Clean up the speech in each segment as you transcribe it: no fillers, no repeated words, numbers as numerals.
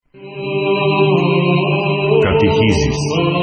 Катехизис.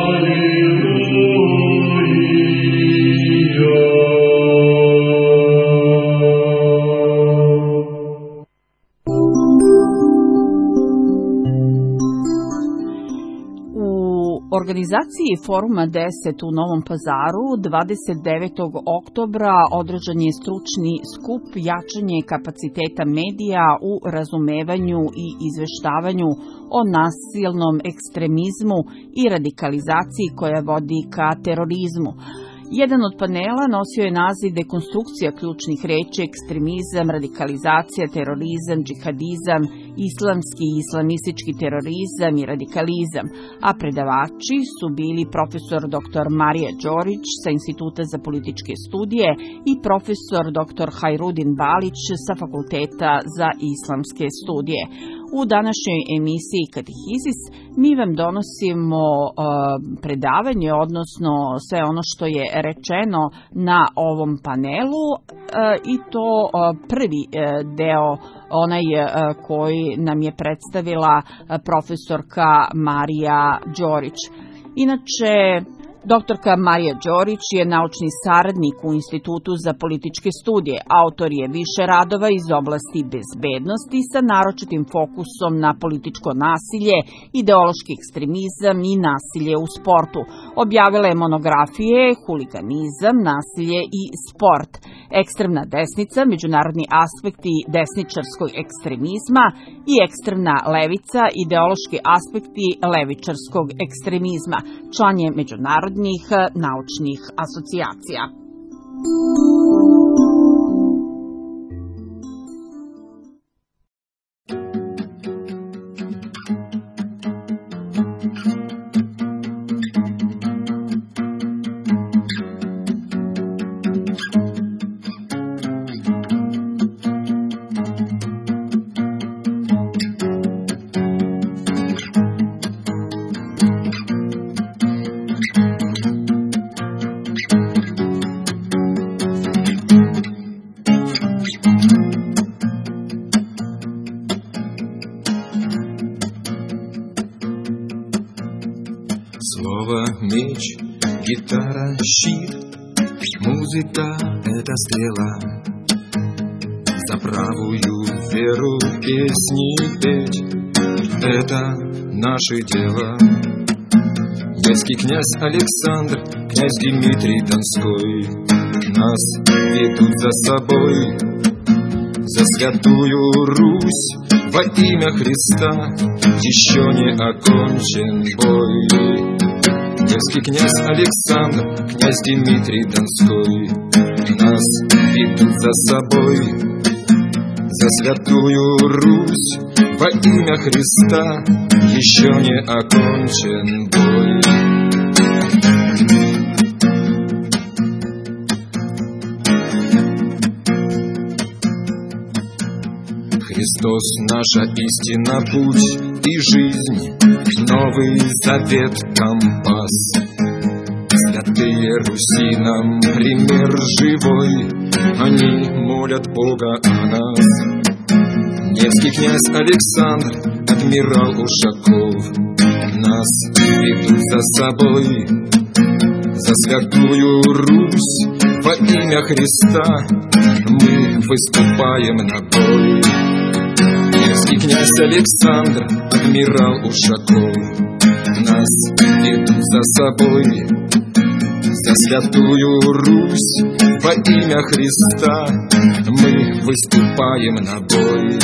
organizaciji Foruma 10 u Novom Pazaru 29. oktobra održan je stručni skup jačanje kapaciteta medija u razumevanju i izveštavanju o nasilnom ekstremizmu i radikalizaciji koja vodi ka terorizmu. Jedan od panela nosio je naziv Dekonstrukcija ključnih reči, ekstremizam, radikalizacija, terorizam, džihadizam, islamski i islamistički terorizam i radikalizam, a predavači su bili profesor dr. Marija Đorić sa Instituta za političke studije i profesor dr. Hajrudin Balić sa Fakulteta za islamske studije. U današnjoj emisiji Katehizis mi vam donosimo predavanje, odnosno sve ono što je rečeno na ovom panelu i to prvi deo, onaj koji nam je predstavila profesorka Marija Đorić. Inače, doktorka Marija Đorić je naučni saradnik u Institutu za političke studije. Autor je više radova iz oblasti bezbednosti sa naročitim fokusom na političko nasilje, ideološki ekstremizam i nasilje u sportu. Objavila je monografije Huliganizam, nasilje i sport, ekstremna desnica, međunarodni aspekti desničarskog ekstremizma i ekstremna levica, ideološki aspekti levičarskog ekstremizma. Član je međunarodnih naučnih asocijacija. Гитара, щит, музыка — это стрела. За правую веру песни петь — это наше дело. Невский князь Александр, князь Дмитрий Донской нас ведут за собой, за святую Русь во имя Христа. Еще не окончен бой. Невский князь Александр, князь Дмитрий Донской нас ведут за собой, за святую Русь во имя Христа. Еще не окончен бой. Христос — наша истина, путь и жизнь, Новый Завет — компас. Святые Руси нам пример живой, они молят Бога о нас. Невский князь Александр, адмирал Ушаков нас ведут за собой, за святую Русь во имя Христа. Мы выступаем на бой. Невский князь Александр, адмирал Ушаков нас ведут за собой, за святую Русь во имя Христа. Мы выступаем на бой.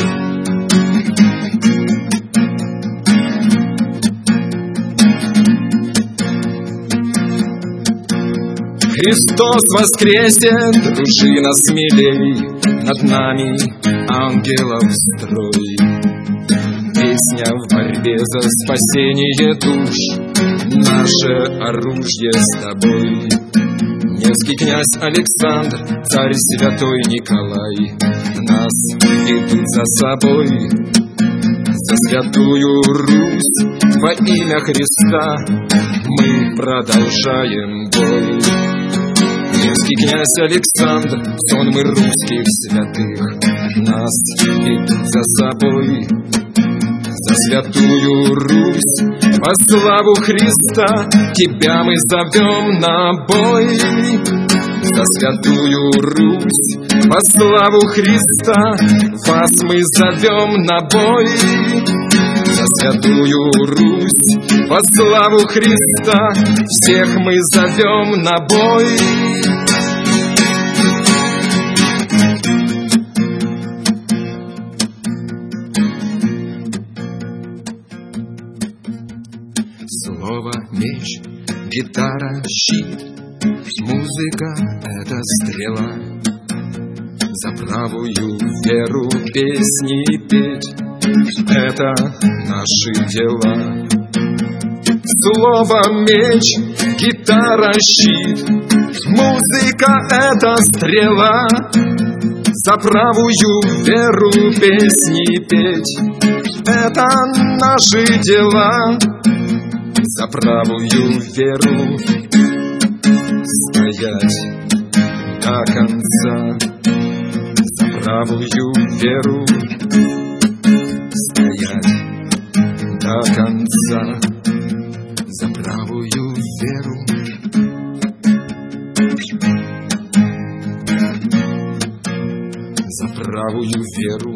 Христос воскресен, дружина смелей, над нами ангелов строй. Песня в борьбе за спасение душ, наше оружие с тобой. Невский князь Александр, царь святой Николай нас ведут за собой, за святую Русь во имя Христа. Мы продолжаем бой. Невский князь Александр, сонмы русских святых нас ведут за собой, За Святую Русь, во славу Христа, тебя мы зовем на бой. За Святую Русь, во славу Христа, вас мы зовем на бой. За Святую Русь, во славу Христа, всех мы зовем на бой. Слово, меч, гитара, щит, музыка — это стрела. За правую веру песни петь — это наши дела. Слово, меч, гитара, щит, музыка — это стрела. За правую веру песни петь — это наши дела. За правую веру стоять до конца. За правую веру стоять до конца. За правую веру. За правую веру.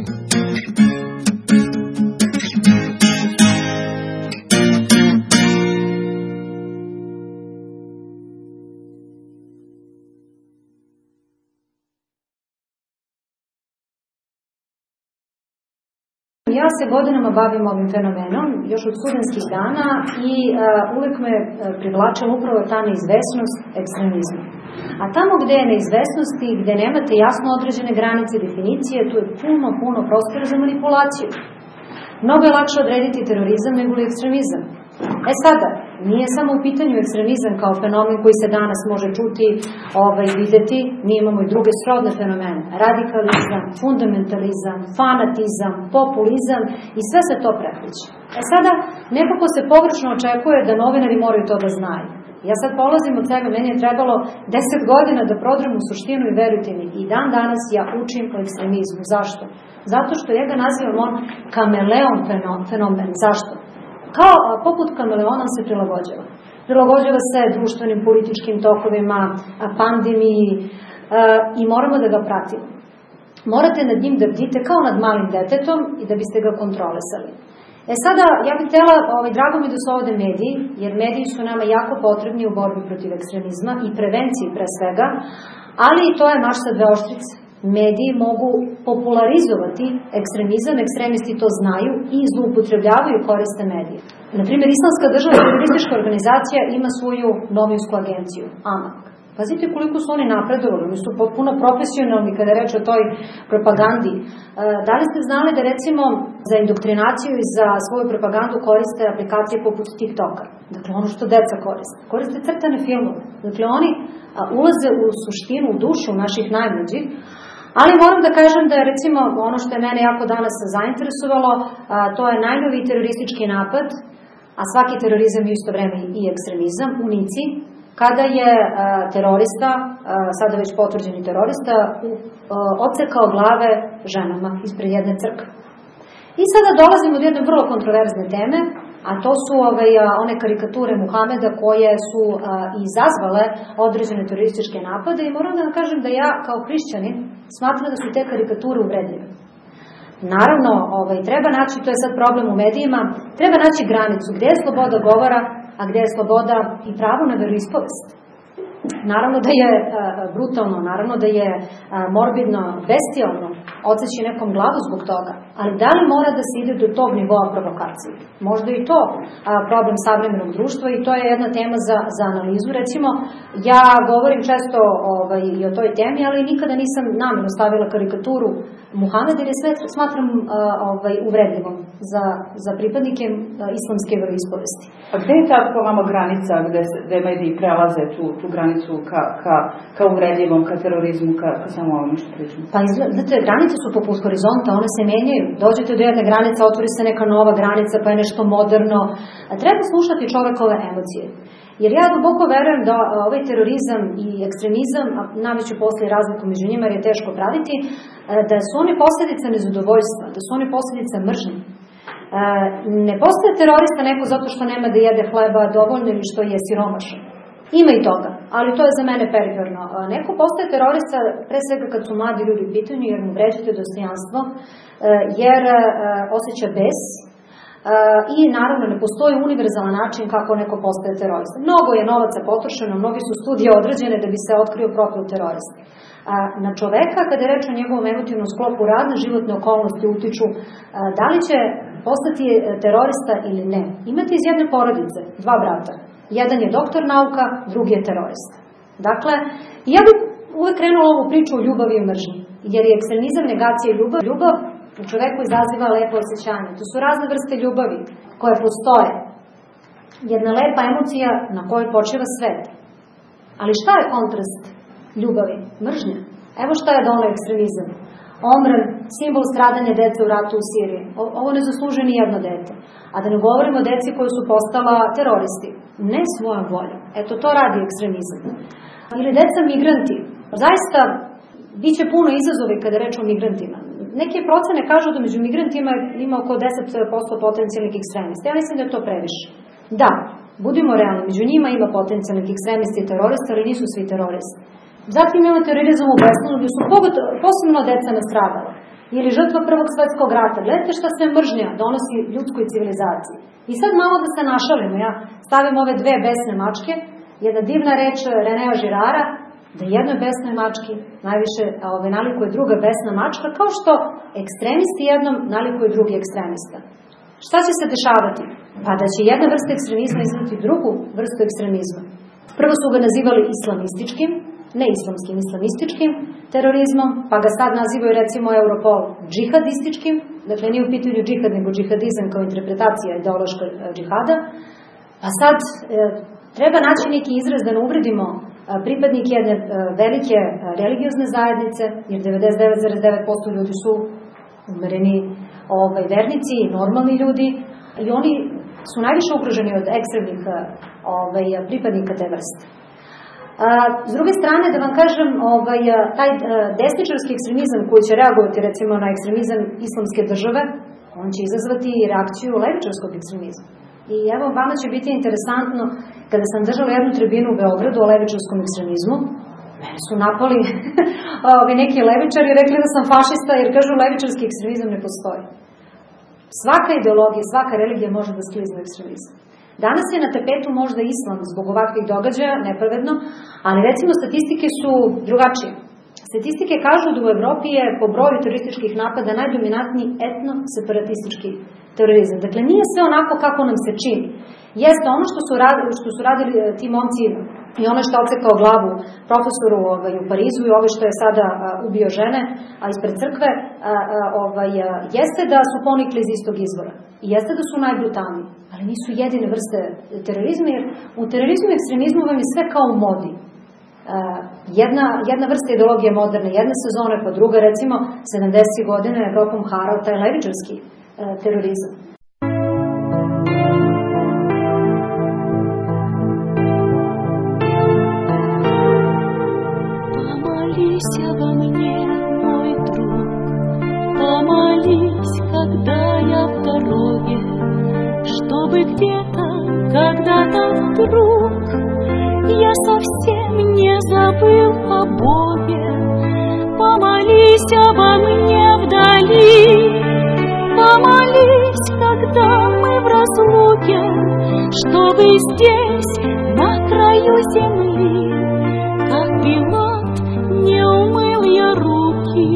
Ja se godinama bavim ovim fenomenom, još od studentskih dana i uvek me privlačila upravo ta neizvesnost ekstremizma. A tamo gde je neizvesnosti, gde nemate jasno određene granice, definicije, tu je puno prostora za manipulaciju. Mnogo je lakše odrediti terorizam nego li ekstremizam. Sada, nije samo u pitanju ekstremizam kao fenomen koji se danas može čuti, videti, mi imamo i druge srodne fenomene. Radikalizam, fundamentalizam, fanatizam, populizam i sve se to prepliče. Sada, nekako se pogrešno očekuje da novinari moraju to da znaju. Ja sad polazim od sebe, meni je trebalo 10 godina da prodram u suštinu i verujte mi, i dan danas ja učim o ekstremizmu. Zašto? Zato što ja ga nazivam on kameleon fenomen. Zašto? Kao poput kameleona on se prilagođava. Prilagođava se društvenim, političkim tokovima, pandemiji i moramo da ga pratimo. Morate nad njim da bdite kao nad malim detetom i da biste ga kontrolisali. Sada, ja bih htjela, drago mi da su ovde mediji, jer mediji su nama jako potrebni u borbi protiv ekstremizma i prevenciji pre svega, ali i to je mač sa dve oštrice. Mediji mogu popularizovati ekstremizam, ekstremisti to znaju i zloupotrebljavaju koriste medije. Naprimer, Islamska država teroristička organizacija ima svoju novinsku agenciju, AMAK. Pazite koliko su oni napredovali, oni su potpuno profesionalni kada je reč o toj propagandi. Da li ste znali da recimo za indoktrinaciju i za svoju propagandu koriste aplikacije poput TikToka? Dakle, ono što deca koriste. Koriste crtane filmove. Dakle, oni ulaze u suštinu, u dušu naših najmlađih. Ali moram da kažem da je recimo ono što je mene jako danas zainteresovalo, to je najnoviji teroristički napad, a svaki terorizam je isto vreme i ekstremizam, u Nici, kada je terorista, sada već potvrđeni terorista, odsekao glave ženama ispred jedne crkve. I sada dolazimo do jedne vrlo kontroverzne teme, a to su one karikature Muhameda koje su izazvale određene terorističke napade i moram da vam kažem da ja kao hrišćanin smatram da su te karikature uvredljive. Naravno, treba naći, to je sad problem u medijima, treba naći granicu gde je sloboda govora, a gde je sloboda i pravo na veroispovest. Naravno da je brutalno, naravno da je morbidno, bestijalno odseći nekom glavu zbog toga, ali da li mora da se ide do tog nivoa provokacije? Možda i to problem savremenog društva i to je jedna tema za analizu. Recimo, ja govorim često i o toj temi, ali nikada nisam namerno stavila karikaturu Muhameda jer je sve smatram uvredljivom za pripadnike islamske veroispovesti. A gde je ta po vama granica gde mediji prelaze tu granicu ka uvredljivom, ka terorizmu, ka samo ovome što pričamo? Pa znate, granice su poput horizonta, one se menjaju. Dođete do jedne granice, otvori se neka nova granica, pa je nešto moderno. Treba slušati čovekove emocije. Jer ja duboko verujem da ovaj terorizam i ekstremizam, a naviću posle razliku među njima jer je teško praviti, da su oni posledica nezadovoljstva, da su oni posledica mržnje. Ne postaje terorista neko zato što nema da jede hleba dovoljno ili što je siromašan. Ima i toga, ali to je za mene periferno. Neko postaje terorista pre svega kad su mladi ljudi u pitanju, jer mu vređate dostojanstvo, jer osjeća bes i naravno ne postoji univerzalan način kako neko postaje terorista. Mnogo je novaca potrošeno, mnogi su studije odrađene da bi se otkrio profil terorista. Na čoveka, kada je reč o njegovom emotivnom sklopu, razne životne okolnosti utiču da li će postati terorista ili ne. Imate iz jedne porodice 2 brata. Jedan je doktor nauka, drugi je terorista. Dakle, ja bih uvek krenula ovu priču o ljubavi i mržnji, jer je ekstremizam negacija ljubav. Ljubav u čoveku izaziva lepo osjećanje. To su razne vrste ljubavi koje postoje. Jedna lepa emocija na kojoj počiva svet. Ali šta je kontrast ljubavi? Mržnja. Evo šta je doneo ekstremizam. Omran, simbol stradanja dece u ratu u Siriji. Ovo ne zaslužuje ni jedno dete. A da ne govorimo o deci koji su postala teroristi. Ne svojom voljom. Eto, to radi ekstremizam. Ili deca migranti. Zaista, bit će puno izazovi kada reč o migrantima. Neke procene kažu da među migrantima ima oko 10% potencijalnih ekstremista. Ja mislim da je to previše. Da, budimo realni, među njima ima potencijalnih ekstremista i terorista, ali nisu svi teroristi. Zatim imamo terorizam u Bosnu, gdje su posebno deca nastradala. Ili žrtva Prvog svetskog rata. Gledajte šta sve mržnja donosi ljudskoj civilizaciji. I sad malo da se našalimo. Ja stavim ove 2 besne mačke, jedna divna reč Renea Žirara, da jednoj besnoj mački najviše nalikuje druga besna mačka, kao što ekstremisti jednom nalikuje drugi ekstremista. Šta će se dešavati? Pa da će jedna vrsta ekstremizma izvati drugu vrstu ekstremizma. Prvo su ga nazivali islamističkim, ne islamskim, islamističkim terorizmom, pa ga sad nazivaju recimo Europol džihadističkim, dakle nije u pitanju džihad, nego džihadizam kao interpretacija ideološka džihada. Pa sad treba naći neki izraz da ne uvredimo pripadnike jedne velike religiozne zajednice, jer 99,9% ljudi su umereni vernici i normalni ljudi, i oni su najviše ugroženi od ekstremnih pripadnika te vrste. S druge strane, da vam kažem, taj desničarski ekstremizam koji će reagovati recimo na ekstremizam islamske države, on će izazvati reakciju levičarskog ekstremizma. I evo, vama će biti interesantno, kada sam držala jednu tribinu u Beogradu o levičarskom ekstremizmu, mene su napali neki levičari i rekli da sam fašista, jer kažu levičarski ekstremizam ne postoji. Svaka ideologija, svaka religija može da sklizne ekstremizam. Danas je na tapetu možda islam zbog ovakvih događaja, nepravedno, ali recimo statistike su drugačije. Statistike kažu da u Evropi je po broju terorističkih napada najdominantniji etno-separatistički terorizam. Dakle, nije sve onako kako nam se čini. Jeste ono što su radili ti momci i ono što je odsekao glavu profesoru u Parizu i ove što je sada ubio žene, a ispred crkve, jeste da su ponikli iz istog izvora. I jeste da su najbrutalniji, ali nisu jedine vrste terorizma, jer u terorizmu i ekstremizmu vam je sve kao u modi. Jedna vrsta ideologije moderne, jedna sezona pa druga, recimo 70. godina Evropom harao taj levičarski terorizam. Помолись обо мне, мой друг, помолись, когда я в дороге, чтобы где-то, когда-то вдруг я совсем не забыл о Боге. Помолись обо мне вдали, помолись, когда мы в разлуке, чтобы здесь, на краю земли, как Пилат, не умыл я руки.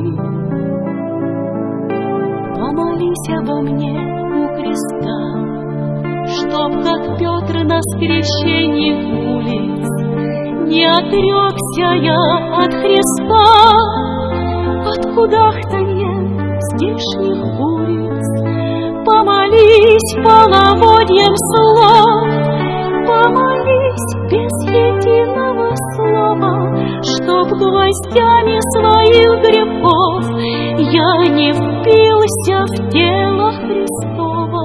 Помолись обо мне у креста, чтоб, как Петр на скрещении улиц, не отрекся я от Христа, от кудахтанья здешних улиц. Помолись половодьем слов, помолись без единого слова, чтоб гвоздями своих грехов я не впился в тело Христово.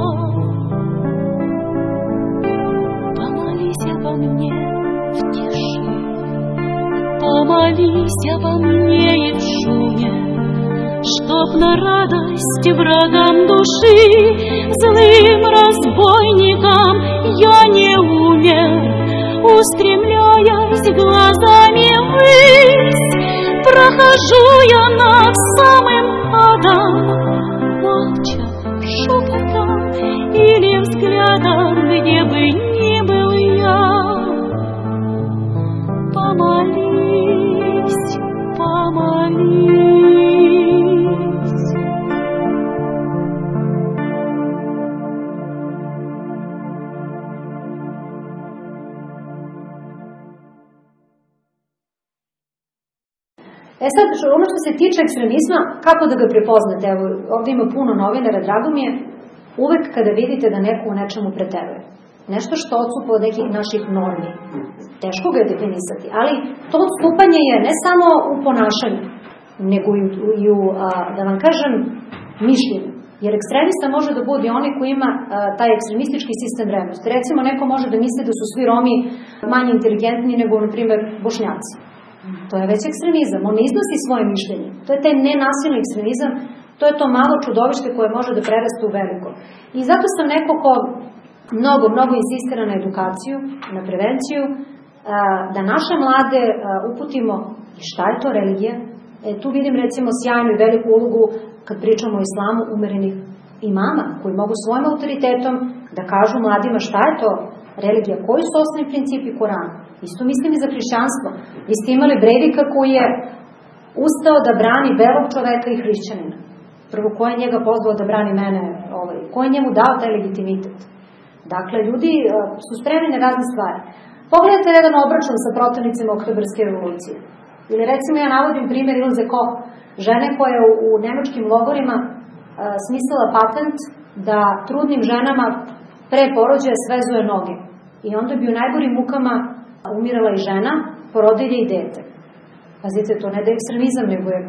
Помолись обо мне в тиши, помолись обо мне и в шуме, чтоб на радость врагам души, злым разбойникам я не умер, устремляясь глазами ввысь, прохожу я над самым адом, молча, шепотом или взглядом, где бы ни был я. Помолись, помолись. Sad, ono što se tiče ekstremizma, kako da ga prepoznate? Evo, ovdje ima puno novinara, drago mi je, uvek kada vidite da neko u nečemu preteruje. Nešto što odstupa od nekih naših normi. Teško ga je definisati, ali to odstupanje je ne samo u ponašanju, nego i u, da vam kažem, mišljenju. Jer ekstremista može da bude onaj koji ima taj ekstremistički sistem vrednosti. Recimo, neko može da misli da su svi Romi manje inteligentni nego, na primjer, Bošnjaci. To je već ekstremizam. On ne iznosi svoje mišljenje. To je taj nenasilni ekstremizam, to je to malo čudovište koje može da preraste u veliko. I zato sam neko ko mnogo insistira na edukaciju, na prevenciju, da naše mlade uputimo šta je to religija. Tu vidim recimo sjajnu i veliku ulogu kad pričamo o islamu umerenih imama koji mogu svojim autoritetom da kažu mladima šta je to religija, koji su osnovni principi Korana. Isto mislim i za hrišćanstvo. Vi ste imali Breivika koji je ustao da brani belog čoveka i hrišćanina. Prvo, ko je njega pozvao da brani mene? Ko je njemu dao taj legitimitet? Dakle, ljudi su spremni na razne stvari. Pogledajte jedan obračun sa protivnicima oktobarske revolucije. Ili recimo ja navodim primjer Ilze Koch, žene koja je u nemačkim logorima smislila patent da trudnim ženama pre porođaja svezuje noge. I onda bi u najgorim mukama umirala i žena, porodilje i dete. Pazite, to ne da je ekstremizam, nego je...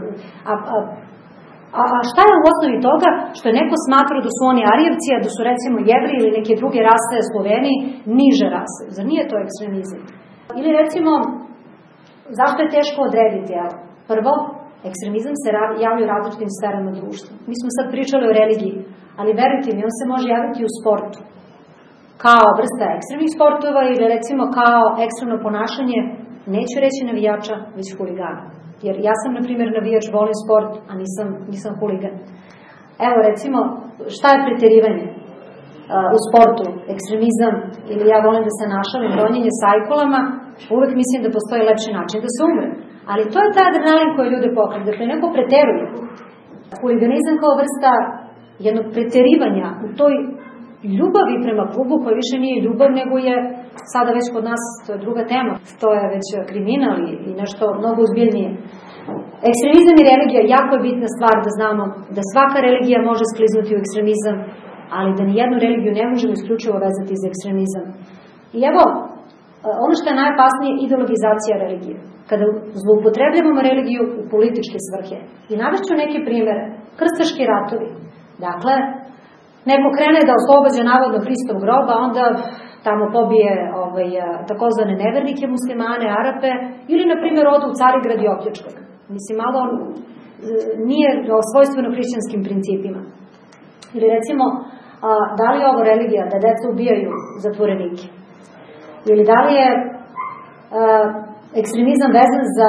A šta je u osnovi toga što je neko smatrao da su oni Arijevci, a da su recimo Jevri ili neke druge rase Sloveniji niže rase? Zar nije to ekstremizam? Ili recimo, zašto je teško odrediti? Prvo, ekstremizam se javlja u različitim sferama društva. Mi smo sad pričali o religiji, ali verujte mi, on se može javiti u sportu. Kao vrsta ekstremnih sportova ili recimo kao ekstremno ponašanje, neću reći navijača, već huligana. Jer ja sam, na primjer, navijač, volim sport, a nisam huligan. Evo, recimo, šta je preterivanje u sportu? Ekstremizam, ili ja volim da se našalim, ronjenje sajkolama, uvek mislim da postoji lepši način da se umre. Ali to je taj adrenalin koji ljude pokreće. Dakle, neko preteruje. Huliganizam kao vrsta jednog preterivanja u toj ljubavi prema klubu, koja više nije ljubav, nego je sada već kod nas, to je druga tema, to je već kriminal i nešto mnogo ozbiljnije. Ekstremizam i religija, jako je bitna stvar da znamo da svaka religija može skliznuti u ekstremizam, ali da nijednu religiju ne možemo isključivo vezati za ekstremizam. I evo, ono što je najopasnije, ideologizacija religije. Kada zloupotrebljavamo religiju u političke svrhe. I navešću neke primere. Krstaški ratovi. Dakle, neko krene da oslobađa navodno Hristov grob, a onda tamo pobije takozvane nevernike muslimane, Arape, ili, na primjer, odu u Carigrad i opljačka ga. Mislim, malo nije svojstveno hrišćanskim principima. Ili, recimo, da li je ovo religija da deca ubijaju zatvorenike? Ili da li je ekstremizam vezan za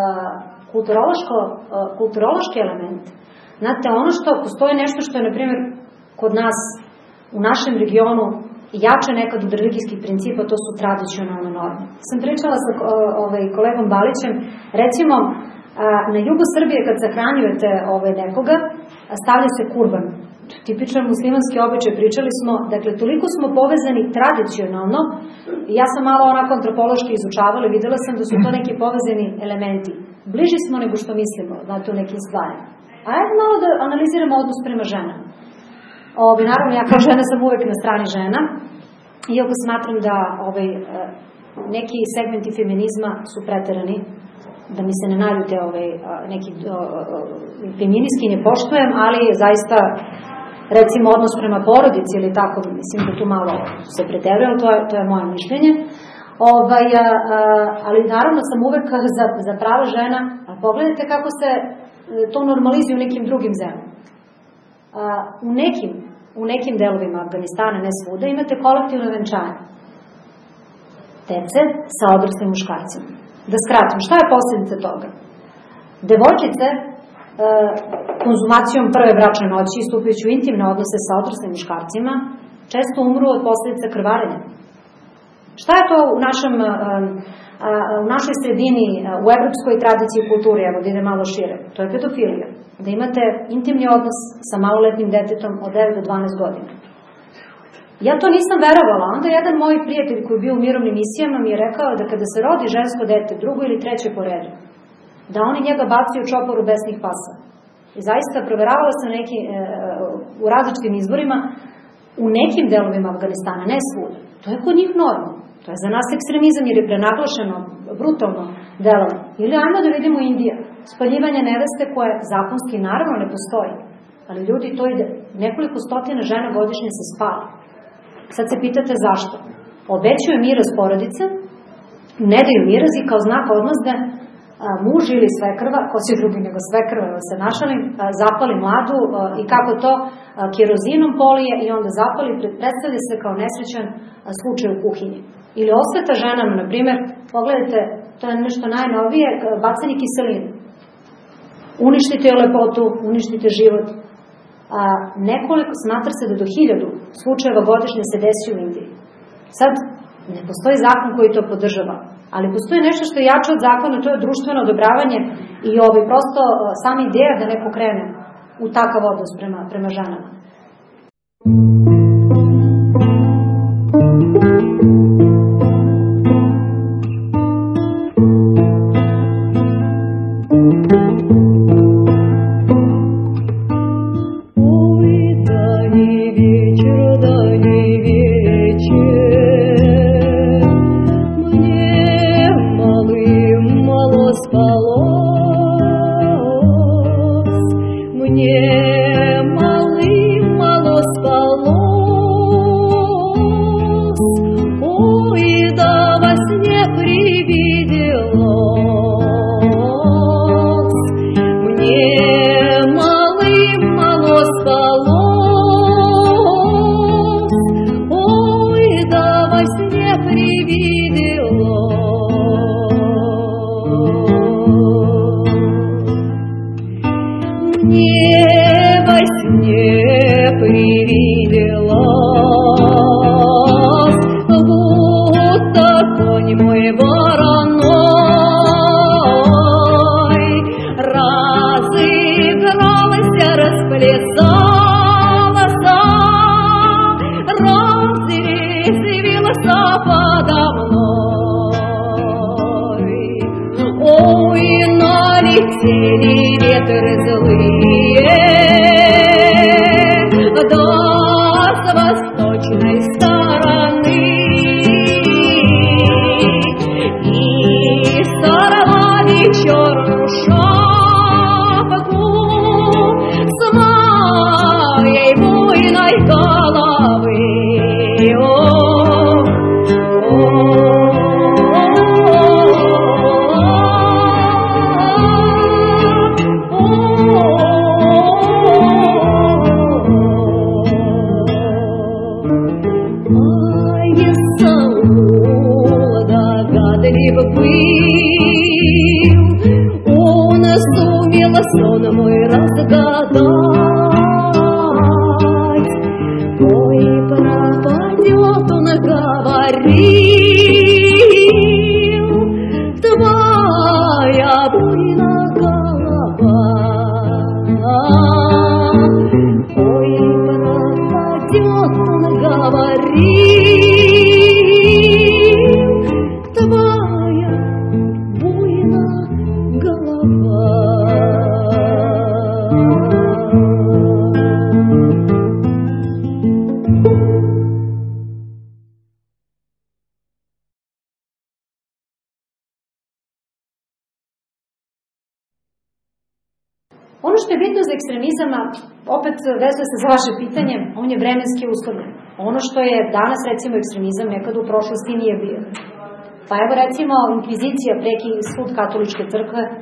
kulturološki element? Znate, ono što postoji nešto što je, na primjer, kod nas, u našem regionu, jače nekad od religijskih principa, to su tradicionalne norme. Sam pričala sa kolegom Balićem, recimo, na jugu Srbije kad sahranjujete nekoga, stavlja se kurban. Tipičan muslimanski običaj, pričali smo, dakle, toliko smo povezani tradicionalno, ja sam malo onako antropološki izučavala, videla sam da su to neki povezani elementi. Bliži smo nego što mislimo, znate, u nekim stvarima. A ajde malo da analiziramo odnos prema ženama. Naravno, ja kao žena sam uvek na strani žena, iako smatram da neki segmenti feminizma su preterani, da mi se ne naljute neki feministki ne poštujem, ali zaista, recimo, odnos prema porodici ili tako, mislim da tu malo se preteruje, ali to je moje mišljenje. Ali naravno sam uvek za prava žena, a pogledajte kako se to normalizuje u nekim drugim zemljama. U nekim delovima Afganistana, ne svuda, imate kolektivno venčanje dece sa odraslim muškarcima. Da skratim, šta je posljedica toga? Devojčice konzumacijom prve bračne noći i stupajući u intimne odnose sa odraslim muškarcima često umru od posljedica krvarenja. Šta je to u našoj sredini, u evropskoj tradiciji i kulturi, evo da ide malo šire? To je pedofilija. Da imate intimni odnos sa maloletnim detetom od 9 do 12 godina. Ja to nisam verovala. Onda jedan moj prijatelj koji je bio u mirovnim misijama mi je rekao da kada se rodi žensko dete, drugo ili treće po redu, da oni njega baci u čoporu besnih pasa. I zaista proveravala sam u različitim izborima u nekim delovima Afganistana, ne svuda. To je kod njih normalno. To je za nas ekstremizam jer je prenaglašeno, brutalno delovanje. Ili ajmo da vidimo Indija. Spaljivanje neveste koje zakonski naravno ne postoji. Ali ljudi, to ide. Nekoliko stotina žena godišnje se spali. Sad se pitate zašto. Obećaju miraz porodice, ne daju miraz i kao znak odmazde muž ili svekrva, ko si drugi nego svekrva, evo se našalim, zapali mladu i kako to kerozinom polije i onda zapali, predstavlja se kao nesrećan slučaj u kuhinji. Ili osveta ženama, na primjer, pogledajte, to je nešto najnovije, bacanje kiseline. Uništite lepotu, uništite život. Smatra se da do 1000 slučajeva godišnje se desi u Indiji. Sad, ne postoji zakon koji to podržava, ali postoji nešto što je jače od zakona, to je društveno odobravanje i prosto sama ideja da neko krene u takav odnos prema ženama. Ono što je bitno za ekstremizama, opet vezuje se za vaše pitanje, on je vremenski uslovljen. Ono što je danas recimo ekstremizam nekada u prošlosti nije bio. Pa evo recimo inkvizicija, preki sud katoličke crkve,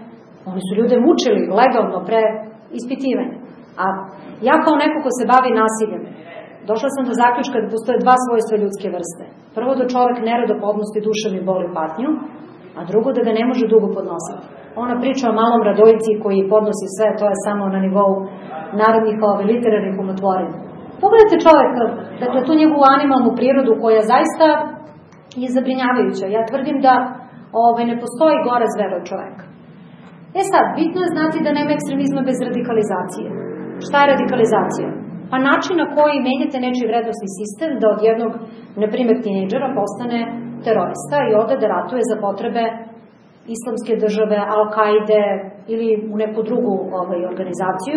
Oni su ljude mučili legalno pre ispitivanja. A ja kao neko ko se bavi nasiljem, došla sam do zaključka da postoje dva svojstva ljudske vrste. Prvo da čovek nerado podnosi duševnu bol i patnju, a drugo da ga ne može dugo podnositi. Ona priča o malom Radojici koji podnosi sve, to je samo na nivou narodnih literarnih umotvorina. Pogledajte čoveka, dakle tu njegovu animalnu prirodu koja zaista je zabrinjavajuća. Ja tvrdim da ne postoji gora zvera od čoveka. Sad, bitno je znati da nema ekstremizma bez radikalizacije. Šta je radikalizacija? Pa način na koji menjate nečiji vrednostni sistem da od jednog, na primjer, tinejdžera postane terorista i ode da ratuje za potrebe islamske države, Al-Kaide ili u neku drugu organizaciju.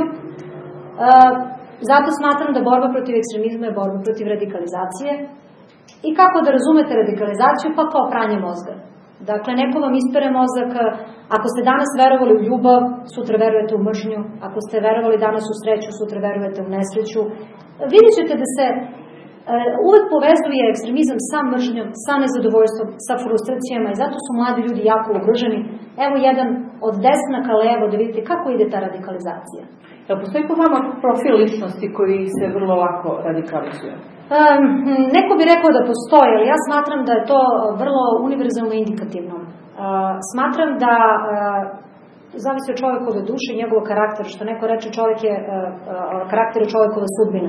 Zato smatram da borba protiv ekstremizma je borba protiv radikalizacije. I kako da razumete radikalizaciju? Pa kao pranje mozga. Dakle, neko vam ispere mozak, ako ste danas verovali u ljubav, sutra verujete u mržnju, ako ste verovali danas u sreću, sutra verujete u nesreću. Vidjet ćete da se uvek povezuje ekstremizam sa mržnjom, sa nezadovoljstvom, sa frustracijama i zato su mladi ljudi jako ugroženi. Evo jedan od desna ka levo da vidite kako ide ta radikalizacija. Postoji po vama profil ličnosti koji se vrlo lako radikalizuje? Neko bi rekao da postoji, ali ja smatram da je to vrlo univerzalno i indikativno. Smatram da zavisi od čovjekove duše i njegovog karaktera, što neko reče karakter je čovjekova sudbina.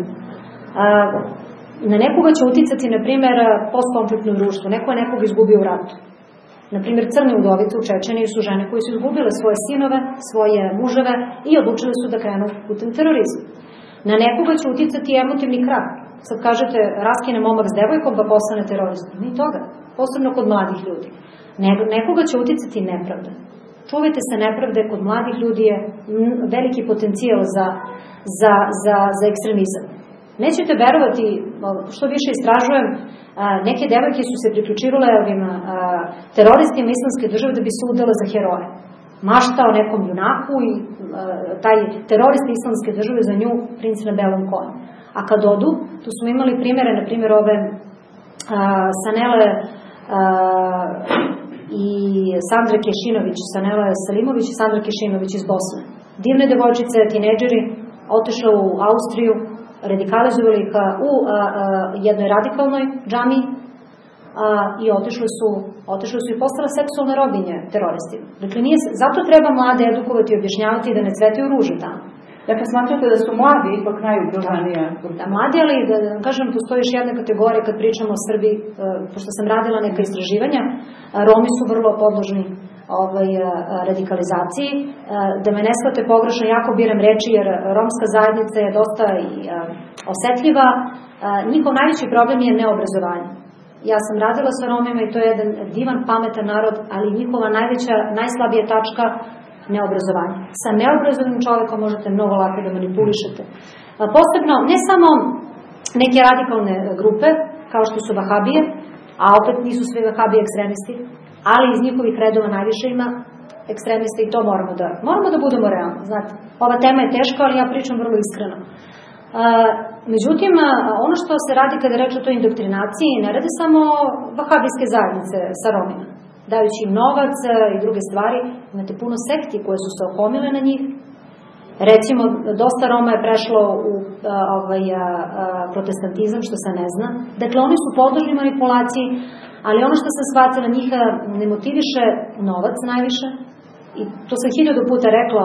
Na nekoga će uticati, na primjer, postkonfliktno društvo. Neko je nekoga izgubio u ratu. Na primjer, crne udovice u Čečeniji su žene koje su izgubile svoje sinove, svoje muževe i odlučile su da krenu putem terorizma. Na nekoga će uticati emotivni krah. Sad kažete, raskine momak s devojkom pa postane terorista. Ni toga. Posebno kod mladih ljudi. Nekoga će uticati nepravda. Čuvajte se nepravde, kod mladih ljudi je veliki potencijal za ekstremizam. Nećete verovati, što više istražujem, neke devojke su se priključivale ovim teroristima islamske države da bi se udale za heroje. Mašta o nekom junaku i taj terorist islamske države za nju princ na belom konju. A kad odu, tu smo imali primere, na primjer ove Sanele i Sandre Kešinović, Sanele Selimović i Sandra Kešinović iz Bosne. Divne devojčice, tinejdžeri, otišle u Austriju, radikalizovali ih u jednoj radikalnoj džamiji i otišli su i postale seksualne robinje teroristima. Dakle, zato treba mlade edukovati i objašnjavati da ne cvetaju ruže tamo. Dakle, smatrate da su mladi ipak najugroženije? Da, mladi, ali da kažem, postoji još jedna kategorija kad pričamo o Srbiji, pošto sam radila neka istraživanja, Romi su vrlo podložni radikalizaciji. Da me ne shvate pogrešno, jako biram reči jer romska zajednica je dosta osetljiva. Njihov najveći problem je neobrazovanje. Ja sam radila sa Romima i to je jedan divan, pametan narod, ali njihova najslabija tačka neobrazovanje. Sa neobrazovanim čovekom možete mnogo lako da manipulišete. Posebno, ne samo neke radikalne grupe, kao što su Vahabije, a opet nisu svi Vahabije ekstremisti, ali iz njihovih redova najviše ima ekstremista i to moramo da budemo realni. Znate, ova tema je teška, ali ja pričam vrlo iskreno. Međutim, ono što se radi kada reče o toj indoktrinaciji, ne radi samo vahabijske zajednice sa Romima. Dajući im novac i druge stvari, imate puno sekti koje su se okomile na njih. Recimo, dosta Roma je prešlo u protestantizam, što se ne zna. Dakle, oni su podložni manipulaciji, ali ono što sam shvatila, njih ne motiviše novac najviše, i to sam 1000 puta rekla,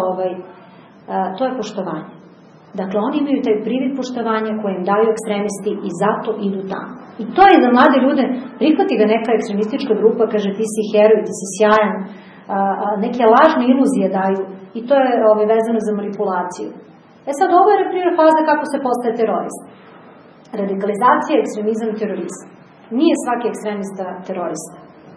to je poštovanje. Dakle, oni imaju taj privid poštovanja koje im daju ekstremisti i zato idu tamo. I to je za mlade ljude, prihvati ga neka ekstremistička grupa, kaže ti si heroj, ti si sjajan, neke lažne iluzije daju i to je vezano za manipulaciju. Sad, ovo je primjer faze kako se postaje terorist. Radikalizacija, ekstremizam i terorizam. Nije svaki ekstremista terorista.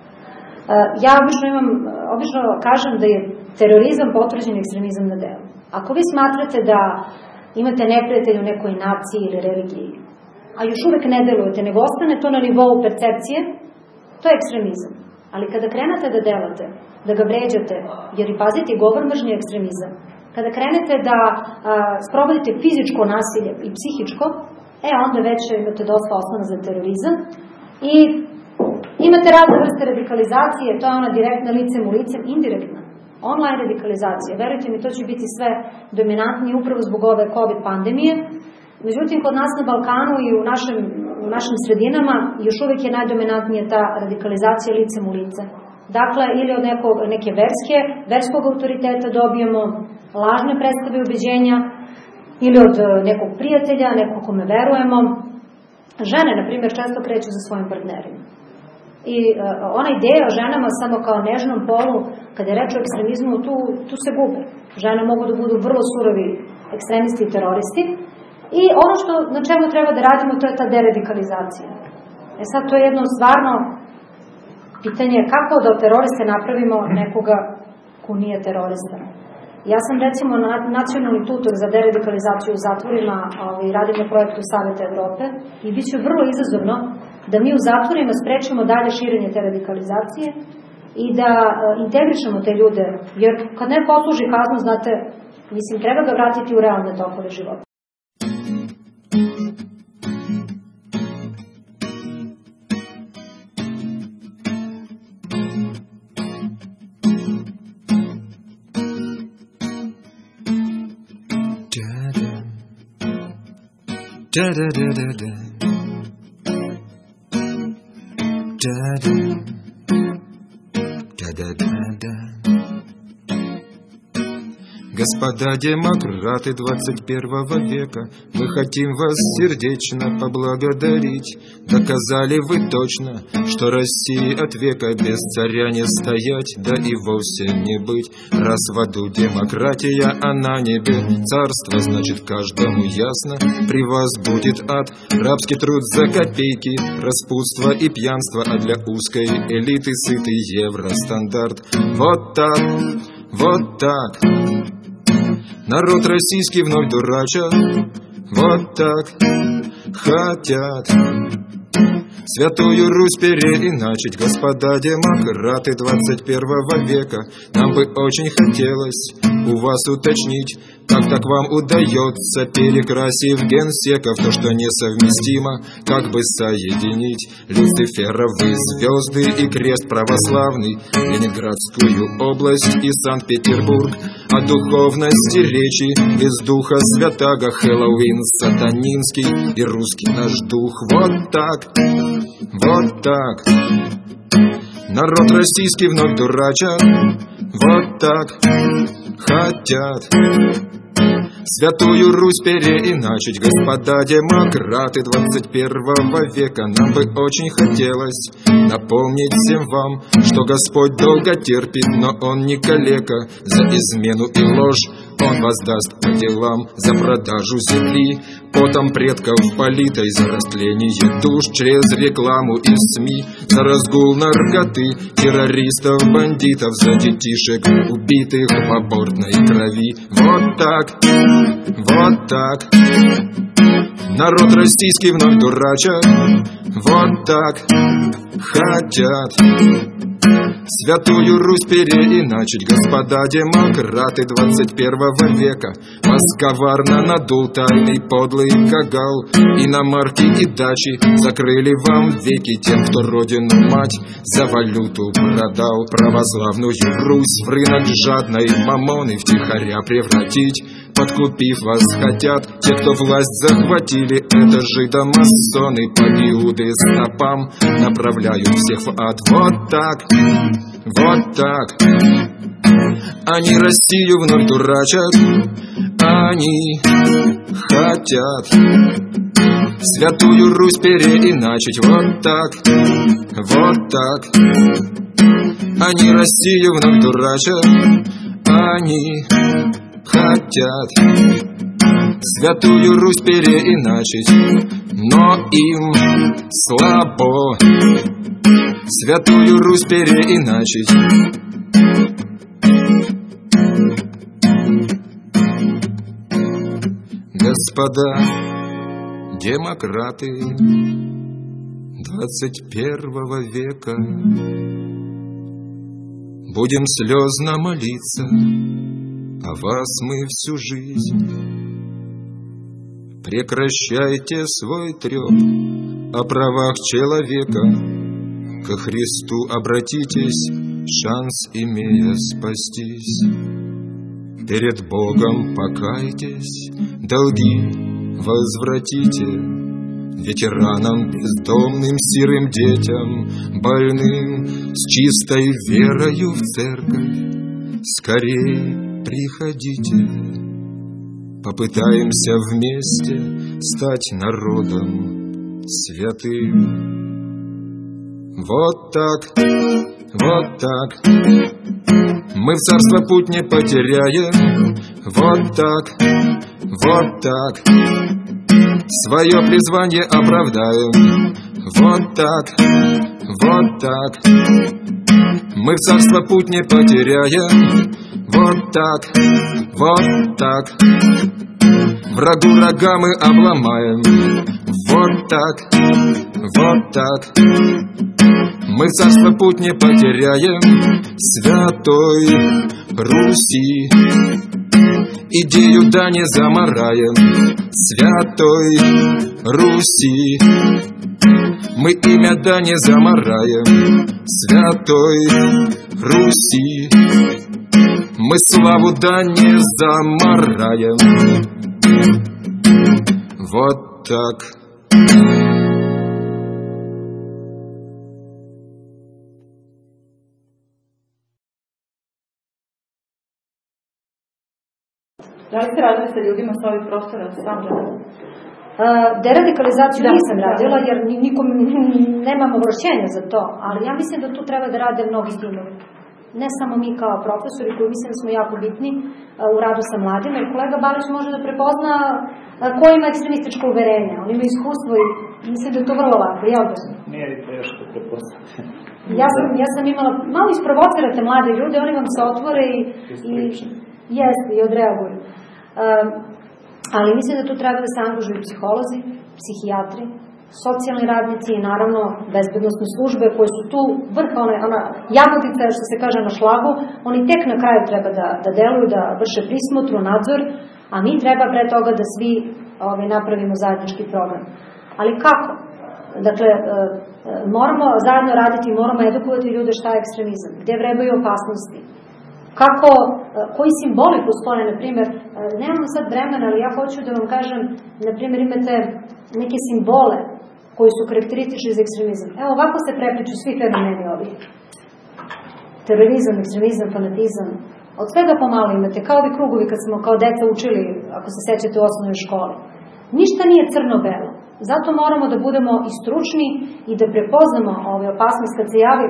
Ja obično kažem da je terorizam potvrđen ekstremizam na delu. Ako vi smatrate da imate neprijatelj u nekoj naciji ili religiji, a još uvek ne delujete, nego ostane to na nivou percepcije, to je ekstremizam. Ali kada krenete da delate, da ga vređate, jer i pazite, govor mržnje je ekstremizam. Kada krenete da sprovodite fizičko nasilje i psihičko, onda već imate dosta osnova za terorizam. I imate razne vrste radikalizacije, to je ona direktna licem u licem, indirektna. online radikalizacija. Verujte mi, to će biti sve dominantnije upravo zbog ove COVID pandemije. Međutim, kod nas na Balkanu i u našim sredinama još uvijek je najdominantnija ta radikalizacija licem u lice. Dakle, ili od neke verskog autoriteta dobijemo lažne predstave ubeđenja, ili od nekog prijatelja, nekog kome verujemo. Žene, na primjer, često kreću za svojim partnerima. I ona ideja o ženama samo kao nežnom polu, kad je reč o ekstremizmu, tu se gube. Žene mogu da budu vrlo surovi ekstremisti i teroristi. I ono na čemu treba da radimo, to je ta deradikalizacija. Sad, to je jedno stvarno pitanje kako da od teroriste napravimo nekoga ko nije terorista. Ja sam recimo nacionalni tutor za deradikalizaciju u zatvorima, radim na projektu Saveta Evrope i bit će vrlo izazovno da mi u zatvorima sprečimo dalje širenje te radikalizacije i da integrišemo te ljude, jer kad neko odsluži kaznu, znate, mislim, treba ga vratiti u realne tokove života. Da da da da da. Da da. Da da da da. Господа демократы 21 века, мы хотим вас сердечно поблагодарить. Доказали вы точно, что России от века без царя не стоять, да и вовсе не быть. Раз в аду демократия, а на небе царство, значит каждому ясно, при вас будет ад. Рабский труд за копейки, распутство и пьянство, а для узкой элиты сытый евростандарт. Вот так, вот так. Народ российский вновь дурачат, вот так хотят Святую Русь переиначить. Господа демократы 21 века, нам бы очень хотелось у вас уточнить, как так вам удается, перекрасив генсеков, то, что несовместимо, как бы соединить люциферовые звезды и крест православный, Ленинградскую область и Санкт-Петербург, о духовности речи без духа святаго, Хэллоуин сатанинский и русский наш дух. Вот так, вот так. Народ российский вновь дурачат, вот так хотят Святую Русь переиначить. Господа демократы 21 века, нам бы очень хотелось напомнить всем вам, что Господь долго терпит, но Он не калека. За измену и ложь Он воздаст по делам, за продажу земли потом предков политой, за растление душ через рекламу и СМИ, за разгул наркоты, террористов, бандитов, за детишек, убитых в абортной крови. Вот так, вот так. Народ российский вновь дурачат, вот так хотят Святую Русь переиначить. Господа демократы 21 века, вас коварно надул тайный подлый кагал. Иномарки и дачи закрыли вам веки тем, кто родину мать за валюту продал. Православную Русь в рынок жадной мамоны втихаря превратить. Подкупив вас хотят те, кто власть захватили, это жидомасоны по Иуды стопам направляют всех в ад. Вот так, вот так. Они Россию вновь дурачат, они хотят Святую Русь переиначить. Вот так, вот так. Они Россию вновь дурачат, они хотят Святую Русь переиначить, но им слабо Святую Русь переиначить. Господа демократы 21 века, будем слезно молиться о вас мы всю жизнь. Прекращайте свой трёп о правах человека, ко Христу обратитесь шанс имея спастись. Перед Богом покайтесь, долги возвратите, ветеранам, бездомным, сирым детям, больным, с чистой верою в церковь, скорее приходите. Попытаемся вместе стать народом святым. Вот так, вот так, мы в царство путь не потеряем. Вот так, свое призвание оправдаем. Вот так, мы в царство путь не потеряем. Вот так, врагу рога мы обломаем. Вот так, мы в царство путь не потеряем. Святой Руси идею да не замараем. Святой Руси мы имя да не замараем. Святой Руси мы славу да не замараем. Вот так. Da li ste radili sa ljudima sa ovih prostora Sandžaka? Deradikalizaciju nisam radila, jer nikom nemam ovlašćenja za to, ali ja mislim da tu treba da rade mnogi timovi. Ne samo mi kao profesori, koji mislim da smo jako bitni u radu sa mladima, jer kolega Balić može da prepozna ko ima ekstremističko uverenje. On ima iskustvo i mislim da je to vrlo lako, jel da? Nije li teško prepoznati? Ja sam imala, malo isprovocirate mlade ljude, oni vam se otvore i odreaguju. Ali mislim da tu treba da se angažuju psiholozi, psihijatri, socijalni radnici i naravno bezbednosne službe koje su tu vrh, ona jagotica, što se kaže na šlagu, oni tek na kraju treba da deluju, da vrše prismotru, nadzor, a mi treba pre toga da svi napravimo zajednički program. Ali kako? Dakle, moramo zajedno raditi, moramo edukovati ljude šta je ekstremizam, gde vrebaju opasnosti, koji simboli postoje, na primjer, nemamo sad vremena, ali ja hoću da vam kažem, na primjer, imate neke simbole koji su karakteristični za ekstremizam. Evo, ovako se prepliču svi fenomeni ovi. Terorizam, ekstremizam, fanatizam. Od svega pomalo imate, kao ovi krugovi kad smo kao deca učili, ako se sećate u osnovnoj školi. Ništa nije crno-belo. Zato moramo da budemo i stručni i da prepoznamo ove opasnosti kad se javi.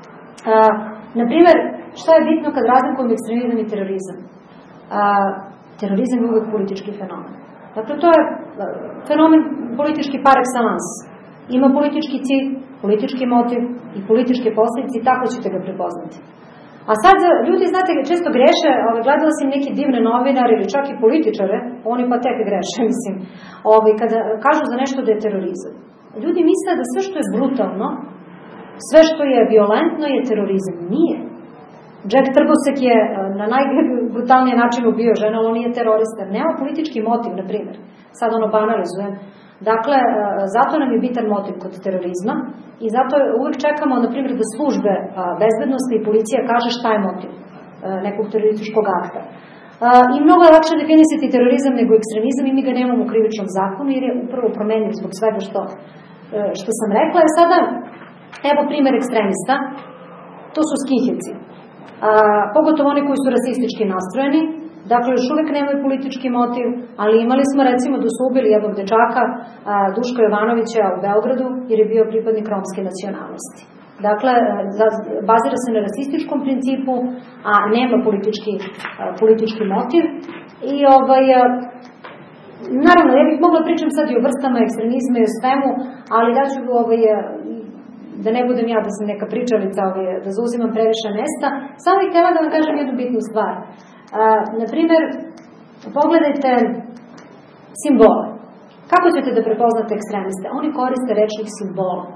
Na primjer, šta je bitno kad razlikujemo ekstremizam i terorizam? Terorizam je uvek politički fenomen. Dakle, to je fenomen politički par excellence. Ima politički cilj, politički motiv i političke posljedice i tako ćete ga prepoznati. A sad, ljudi, znate, često greše, gledala sam neke divne novinare ili čak i političare, oni pa tek greše, mislim, kada kažu za nešto da je terorizam. Ljudi misle da sve što je brutalno, sve što je violentno je terorizam. Nije. Jack Trbosek je na najbrutalniji način ubio ženu, ali on nije terorista. Nema politički motiv, na primjer. Sad banalizujem. Dakle, zato nam je bitan motiv kod terorizma i zato uvek čekamo, na primjer, da službe bezbednosti i policija kaže šta je motiv nekog terorističkog akta. I mnogo je lakše definisati terorizam nego ekstremizam i mi ga nemamo u krivičnom zakonu jer je upravo promenljiv zbog svega što sam rekla. Sada, evo primjer ekstremista, to su skinheadsi. Pogotovo oni koji su rasistički nastrojeni, dakle još uvek nemaju politički motiv, ali imali smo recimo da su ubili jednog dečaka, Duška Jovanovića u Beogradu, jer je bio pripadnik romske nacionalnosti. Dakle, bazira se na rasističkom principu, a nema politički motiv. I naravno, ja bih mogla pričam sad i o vrstama ekstremizma i o svemu, ali da ću da ne budem ja da sam neka pričalica, da zauzimam previše mesta, samo bih htjela da vam kažem jednu bitnu stvar. Naprimjer, pogledajte simbole. Kako ćete da prepoznate ekstremiste? Oni koriste rečnih simbola.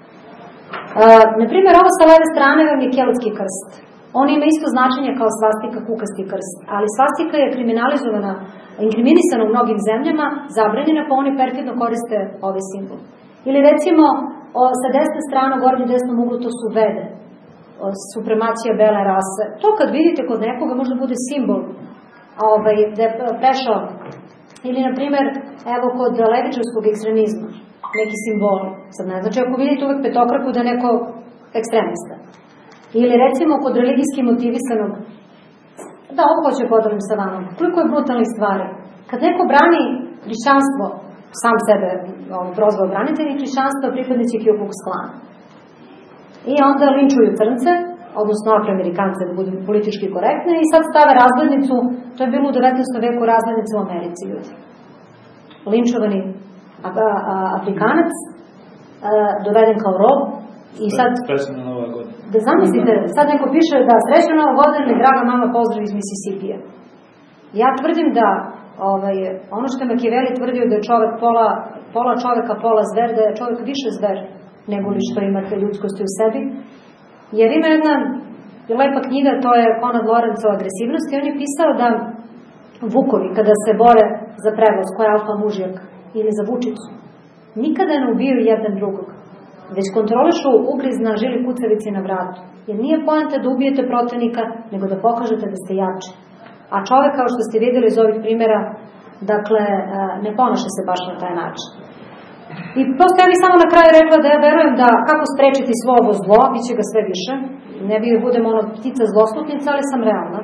Naprimjer, ovo sa leve strane vam je keltski krst. On ima isto značenje kao svastika, kukasti krst, ali svastika je kriminalizovana, inkriminisana u mnogim zemljama, zabranjena, pa oni perfidno koriste ovaj simbol. Ili recimo, sa desne strane, u gornjem desnom uglu, to su vede. supremacija bele rase. To kad vidite kod nekoga možda bude simbol da je prešao. Ili, na primjer, evo kod levičarskog ekstremizma, neki simbol. Sad ne znači ako vidite uvek petokraku da je neko ekstremista. Ili recimo kod religijski motivisanog, da ovo hoću podelim sa vama, koliko je brutalnih stvari. Kad neko brani hrišćanstvo, sam sebe prozvao branitelji hrišćanstva, pripadnici Ku Klux Klana. I onda linčuju crnce, odnosno afroamerikance, da budu politički korektne, i sad stave razglednicu, to je bilo u 19. veku razglednica u Americi, ljudi. Linčovani Afrikanac, doveden kao rob, i sad... Srećna Nova godina. Da zamislite, sad neko piše da srećna Nova godina i draga mama pozdrav iz Misisipija. Ja tvrdim da ono što je Machiavelli tvrdio da je čovek pola čoveka, pola zver, da je čovek više zver nego li što imate ljudskosti u sebi. Jer ima jedna lepa knjiga, to je Konrad Lorenz o agresivnosti, on je pisao da vukovi kada se bore za prevoz, ko je alfa mužjak ili za vučicu, nikada ne ubijaju jedan drugog, već kontrolišu ugriz na žili kucavici na vratu. Jer nije poanta da ubijete protivnika, nego da pokažete da ste jači. A čovek, kao što ste videli iz ovih primjera, dakle, ne ponaša se baš na taj način. I prosto ja bih samo na kraju rekla da ja verujem da kako sprečiti svo ovo zlo, bit će ga sve više. Ne bih budem ptica zloslutnica, ali sam realna.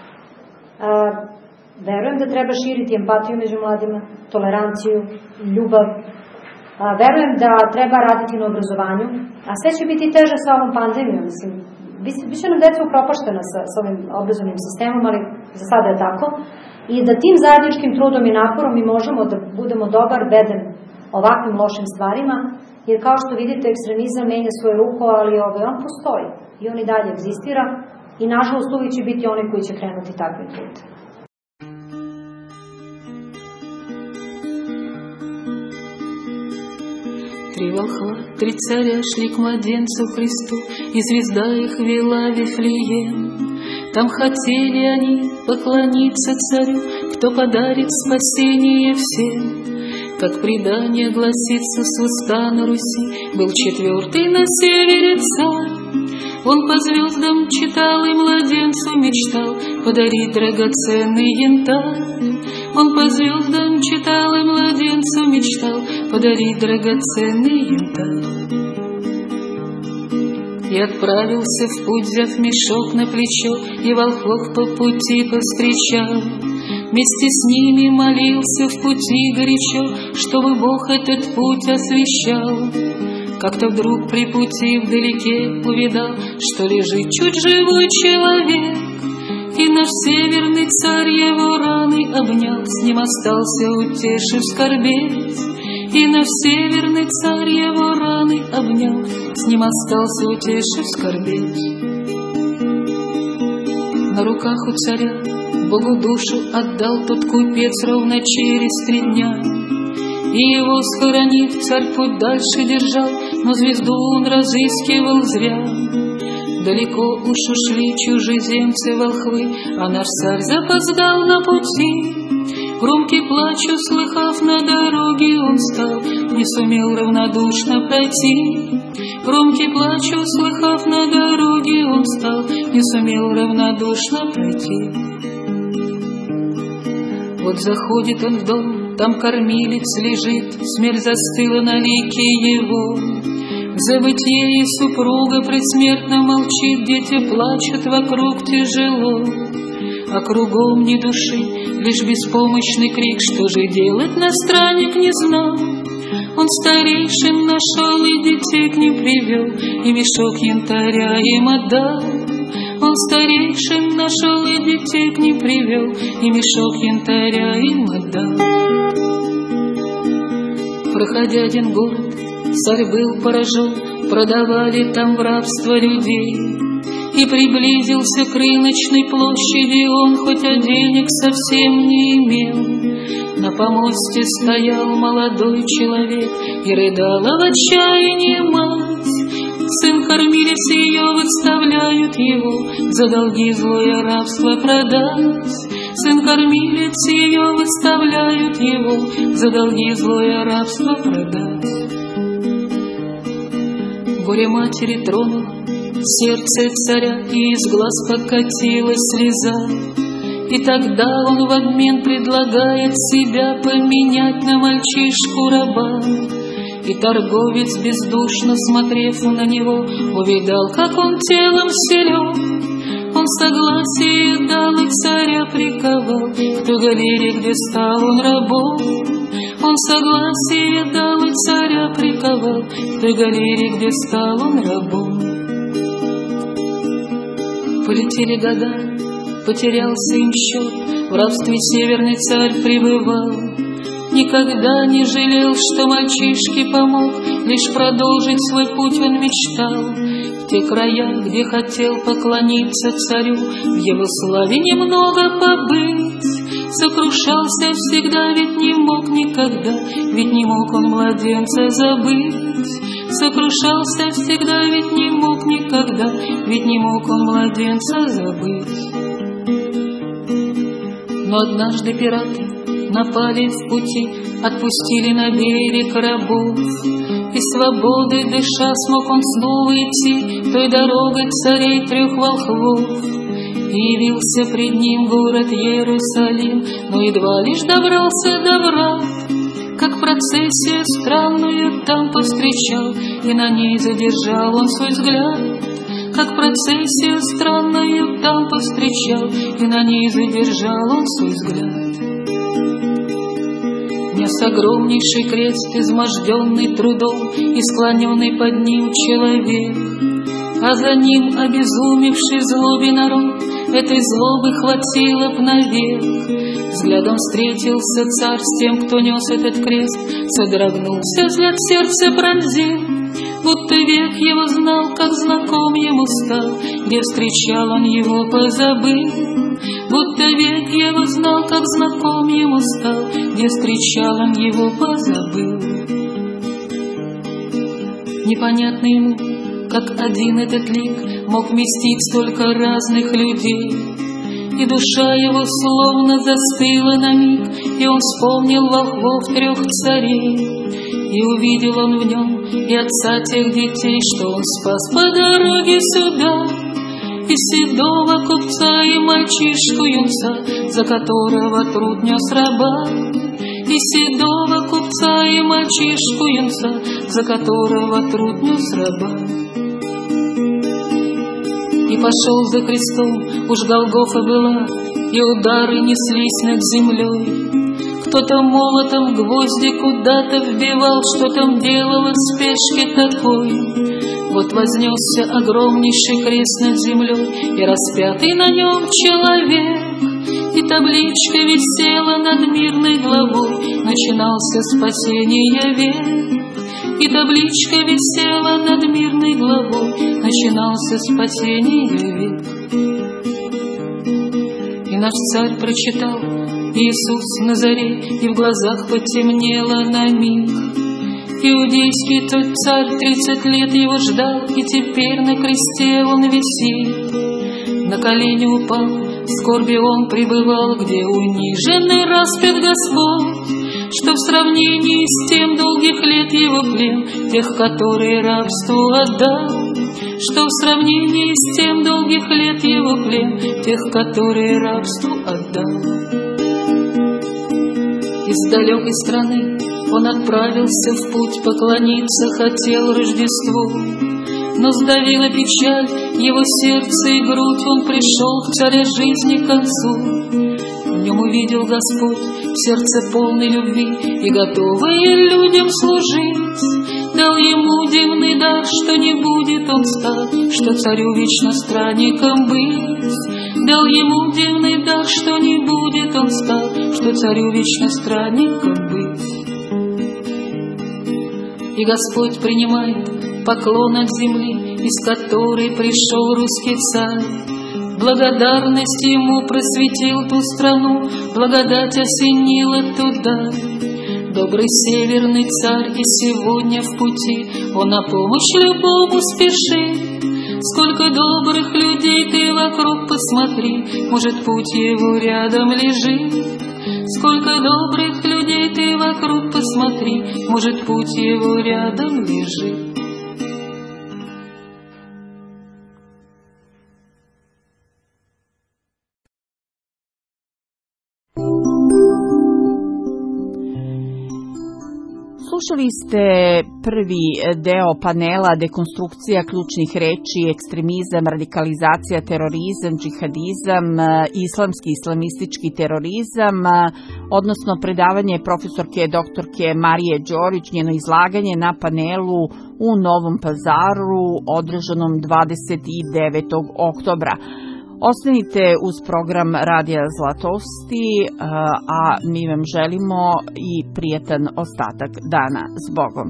Verujem da treba širiti empatiju među mladima, toleranciju, ljubav. Verujem da treba raditi na obrazovanju, a sve će biti teže sa ovom pandemijom, mislim. Biće nam deca upropaštena sa ovim obrazovnim sistemom, ali za sada je tako. I da tim zajedničkim trudom i naporom mi možemo da budemo dobar beden ovakvim lošim stvarima, jer kao što vidite, ekstremizam menja svoje ruko, ali on postoji i on i dalje egzistira i nažalost uvijek će biti oni koji će krenuti takvim putem. Три волхва, три царя шли к младенцу Христу, и звезда их вела в Вифлеем. Там хотели они поклониться царю, кто подарит спасение всем. Как предание гласится с уста на Руси, был четвертый на севере царь. Он по звездам читал и младенцу мечтал подарить драгоценный янтарь. Он по звездам читал и младенцу мечтал подарить драгоценный янтарь. И отправился в путь, взяв мешок на плечо, и волхвов по пути повстречал. Вместе с ними молился в пути горячо, чтобы Бог этот путь освещал. Как-то вдруг при пути вдалеке увидал, что лежит чуть живой человек, и наш северный царь его раны обнял, с ним остался утешив скорбеть. И наш северный царь его раны обнял, с ним остался утешив скорбеть. На руках у царя Богу душу отдал тот купец ровно через 3 дня. И его схоронив, царь путь дальше держал, но звезду он разыскивал зря. Далеко уж ушли чужеземцы-волхвы, а наш царь запоздал на пути. Громкий плач услыхав на дороге, он стал, не сумел равнодушно пройти. Громкий плач услыхав на дороге, он стал, не сумел равнодушно пройти. Вот заходит он в дом, там кормилец лежит, смерть застыла на лике его. В забытье и супруга предсмертно молчит, дети плачут вокруг тяжело. А кругом ни души, лишь беспомощный крик, что же делать наставник не знал. Он старейшин нашел и детей к ним привел, и мешок янтаря им отдал. Он старейшин нашел и детей к ним привел, и мешок янтаря им отдал. Проходя один город, царь был поражен, продавали там в рабство людей. И приблизился к рыночной площади он, хотя денег совсем не имел. На помосте стоял молодой человек, и рыдала в отчаянии мать. Сын кормилец ее выставляют его, за долги злое рабство продать. Сын кормилец ее выставляют его, за долги злое рабство продать. Горе матери тронуло сердце царя, и из глаз покатилась слеза. И тогда он в обмен предлагает себя поменять на мальчишку-раба. И торговец, бездушно смотрев на него, увидал, как он телом силен. Он согласие дал и царя приковал в ту галере, где стал он рабом. Он согласие дал и царя приковал в той галере, где стал он рабом. Полетели года, потерялся им счет, в рабстве северный царь пребывал. Никогда не жалел, что мальчишке помог, лишь продолжить свой путь он мечтал. В те края, где хотел поклониться царю, в его славе немного побыть. Сокрушался всегда, ведь не мог никогда, ведь не мог он младенца забыть. Сокрушался всегда, ведь не мог никогда, ведь не мог он младенца забыть. Но однажды пираты напали в пути, отпустили на берег рабов. И свободой дыша смог он снова идти той дорогой царей трех волхвов. И явился пред ним город Иерусалим, но едва лишь добрался до врат, как процессию странную там повстречал, и на ней задержал он свой взгляд. Как процессию странную там повстречал, и на ней задержал он свой взгляд. Нес огромнейший крест, изможденный трудом, и склоненный под ним человек. А за ним обезумевший злобе народ, этой злобы хватило б навек. Взглядом встретился царь с тем, кто нес этот крест, содрогнулся, взгляд сердце пронзил. Будто век его знал, как знаком ему стал, где встречал он его, позабыл. Будто век его знал, как знаком ему стал, где встречал он его, позабыл. Непонятно ему, как один этот лик мог вместить столько разных людей. И душа его словно застыла на миг, и он вспомнил волхвов трех царей. И увидел он в нем и отца тех детей, что он спас по дороге сюда, и седого купца, и мальчишку-юнца, за которого труд нес раба. И седого купца, и мальчишку-юнца, за которого труд нес раба. И пошел за крестом, уж Голгофа была, и удары неслись над землей. Кто-то молотом гвозди куда-то вбивал, что там делал в спешке такой. Вот вознесся огромнейший крест над землей, и распятый на нем человек. И табличка висела над мирной главой, начинался спасение век. И табличка висела над мирной главой, начинался спасение век. И наш царь прочитал Иисус Назарей, и в глазах потемнело на миг. Иудейский тот царь 30 лет его ждал, и теперь на кресте он висит. На колени упал, в скорби он пребывал, где униженный распят Господь. Что в сравнении с тем долгих лет его плен, тех, которые рабству отдал. Что в сравнении с тем долгих лет его плен, тех, которые рабству отдал. Из далекой страны он отправился в путь, поклониться хотел Рождеству. Но сдавила печаль его сердце и грудь, он пришел к царя жизни к концу. В нем увидел Господь в сердце полной любви и готовый людям служить. Дал ему дивный дар, что не будет он стал, что царю вечно странником быть. Дал ему дивный дар, что не будет он стал, что царю вечно странником быть. И Господь принимает поклон от земли, из которой пришел русский царь. Благодарность ему просветил ту страну, благодать осенила туда. Добрый северный царь и сегодня в пути, он на помощь любому спешит. Сколько добрых людей ты вокруг посмотри, может, путь его рядом лежит. Сколько добрых людей ты вокруг посмотри, может, путь его рядом лежит. Slušali ste prvi deo panela dekonstrukcija ključnih reči, ekstremizam, radikalizacija, terorizam, džihadizam, islamski, islamistički terorizam, odnosno predavanje profesorke doktorke Marije Đorić, njeno izlaganje na panelu u Novom Pazaru održanom 29. oktobra. Ostanite uz program Radija Zlatosti, a mi vam želimo i prijetan ostatak dana. S Bogom!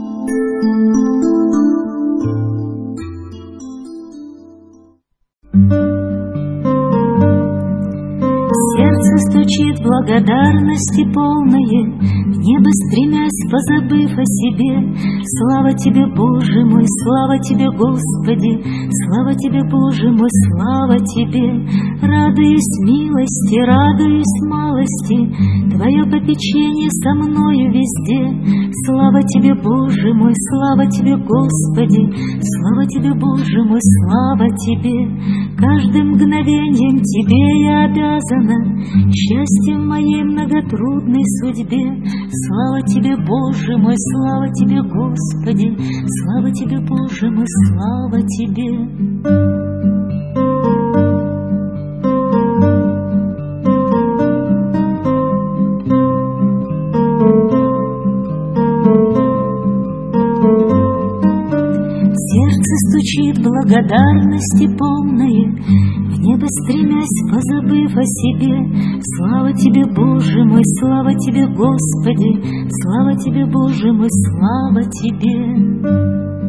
Сердце стучит благодарности полное, в небо стремясь, позабыв о себе. Слава Тебе, Боже мой, слава Тебе, Господи, слава Тебе, Боже мой, слава Тебе. Радуюсь милости, радуюсь малости, Твое попечение со мною везде. Слава Тебе, Боже мой, слава Тебе, Господи, слава Тебе, Боже мой, слава Тебе. Каждым мгновением Тебе я обязана, счастьем моей многотрудной судьбе. Слава Тебе, Боже мой, слава Тебе, Господи, слава Тебе, Боже мой, слава Тебе. Сердце стучит благодарности полное, в небо стремясь, позабыв о себе. Слава Тебе, Боже мой, слава Тебе, Господи, слава Тебе, Боже мой, слава Тебе.